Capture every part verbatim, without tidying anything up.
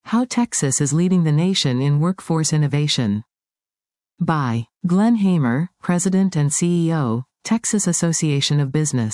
How Texas is Leading the Nation in Workforce Innovation. By Glenn Hamer, President and C E O, Texas Association of Business.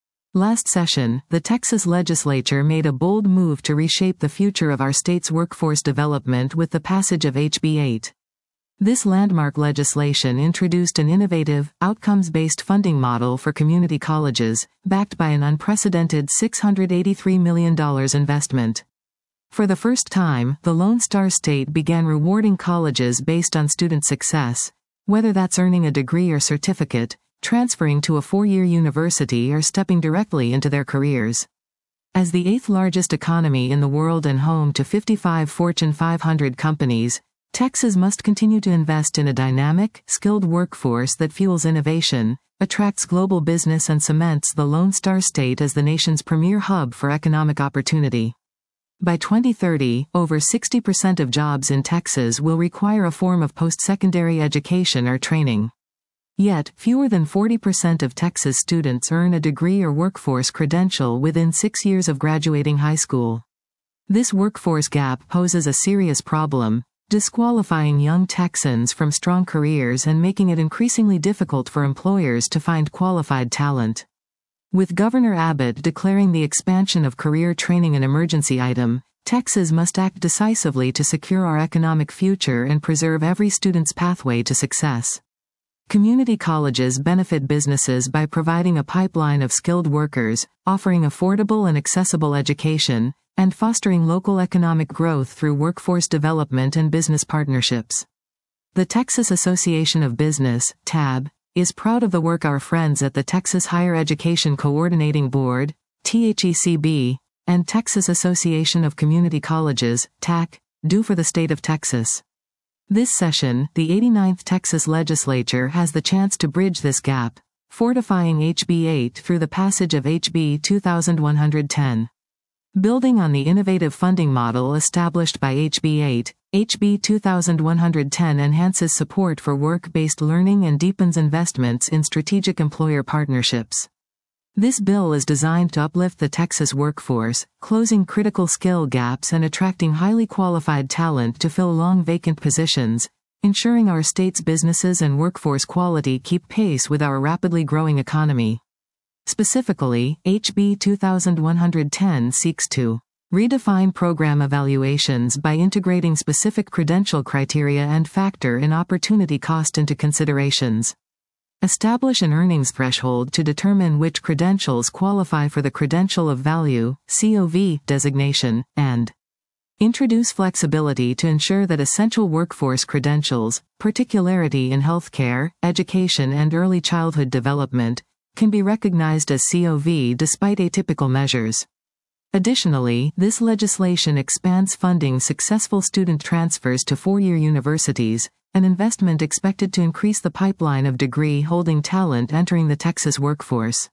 Last session, the Texas legislature made a bold move to reshape the future of our state's workforce development with the passage of H B eight. This landmark legislation introduced an innovative, outcomes-based funding model for community colleges, backed by an unprecedented six hundred eighty-three million dollars investment. For the first time, the Lone Star State began rewarding colleges based on student success, whether that's earning a degree or certificate, transferring to a four-year university, or stepping directly into their careers. As the eighth largest economy in the world and home to fifty-five Fortune five hundred companies, Texas must continue to invest in a dynamic, skilled workforce that fuels innovation, attracts global business, and cements the Lone Star State as the nation's premier hub for economic opportunity. By twenty thirty, over sixty percent of jobs in Texas will require a form of post-secondary education or training. Yet, fewer than forty percent of Texas students earn a degree or workforce credential within six years of graduating high school. This workforce gap poses a serious problem, disqualifying young Texans from strong careers and making it increasingly difficult for employers to find qualified talent. With Governor Abbott declaring the expansion of career training an emergency item, Texas must act decisively to secure our economic future and preserve every student's pathway to success. Community colleges benefit businesses by providing a pipeline of skilled workers, offering affordable and accessible education, and fostering local economic growth through workforce development and business partnerships. The Texas Association of Business, T A B, is proud of the work our friends at the Texas Higher Education Coordinating Board, T H E C B, and Texas Association of Community Colleges, T A C, do for the state of Texas. This session, the eighty-ninth Texas Legislature has the chance to bridge this gap, fortifying H B eight through the passage of H B two thousand one hundred ten. Building on the innovative funding model established by H B eight, H B two thousand one hundred ten enhances support for work-based learning and deepens investments in strategic employer partnerships. This bill is designed to uplift the Texas workforce, closing critical skill gaps and attracting highly qualified talent to fill long vacant positions, ensuring our state's businesses and workforce quality keep pace with our rapidly growing economy. Specifically, H B two thousand one hundred ten seeks to redefine program evaluations by integrating specific credential criteria and factor in opportunity cost into considerations. Establish an earnings threshold to determine which credentials qualify for the Credential of Value (C O V) designation, and introduce flexibility to ensure that essential workforce credentials, particularly in healthcare, education, and early childhood development, can be recognized as C O V despite atypical measures. Additionally, this legislation expands funding successful student transfers to four-year universities, an investment expected to increase the pipeline of degree-holding talent entering the Texas workforce.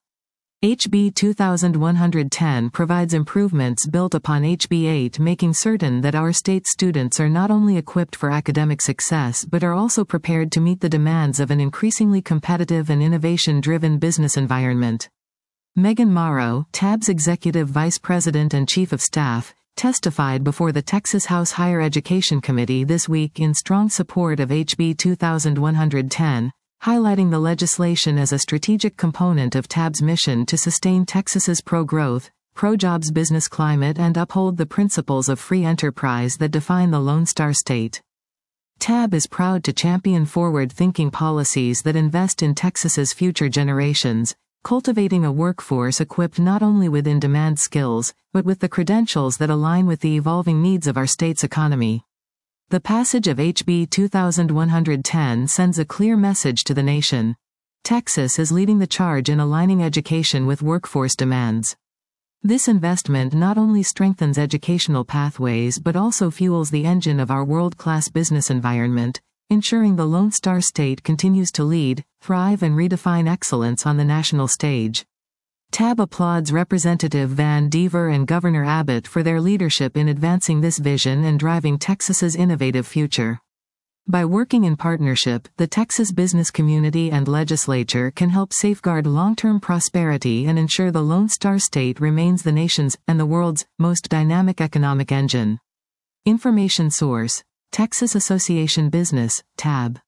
H B two thousand one hundred ten provides improvements built upon H B eight, making certain that our state students are not only equipped for academic success but are also prepared to meet the demands of an increasingly competitive and innovation-driven business environment. Megan Morrow, T A B's Executive Vice President and Chief of Staff, testified before the Texas House Higher Education Committee this week in strong support of H B two thousand one hundred ten, highlighting the legislation as a strategic component of T A B's mission to sustain Texas's pro-growth, pro-jobs business climate and uphold the principles of free enterprise that define the Lone Star State. T A B is proud to champion forward-thinking policies that invest in Texas's future generations, cultivating a workforce equipped not only with in-demand skills, but with the credentials that align with the evolving needs of our state's economy. The passage of H B two thousand one hundred ten sends a clear message to the nation. Texas is leading the charge in aligning education with workforce demands. This investment not only strengthens educational pathways but also fuels the engine of our world-class business environment, ensuring the Lone Star State continues to lead, thrive and redefine excellence on the national stage. T A B applauds Representative Van Dever and Governor Abbott for their leadership in advancing this vision and driving Texas's innovative future. By working in partnership, the Texas business community and legislature can help safeguard long-term prosperity and ensure the Lone Star State remains the nation's, and the world's, most dynamic economic engine. Information source, Texas Association Business, tab.